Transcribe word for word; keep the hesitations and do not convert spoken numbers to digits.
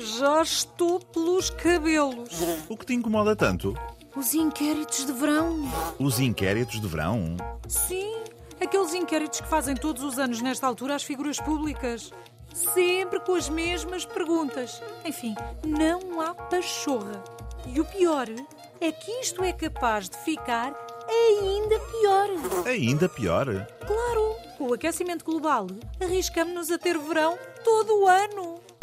Já estou pelos cabelos. O que te incomoda tanto? Os inquéritos de verão. Os inquéritos de verão? Sim, aqueles inquéritos que fazem todos os anos nesta altura às figuras públicas. Sempre com as mesmas perguntas. Enfim, não há pachorra. E o pior é que isto é capaz de ficar ainda pior. Ainda pior? Claro, com o aquecimento global, arriscamo-nos a ter verão todo o ano.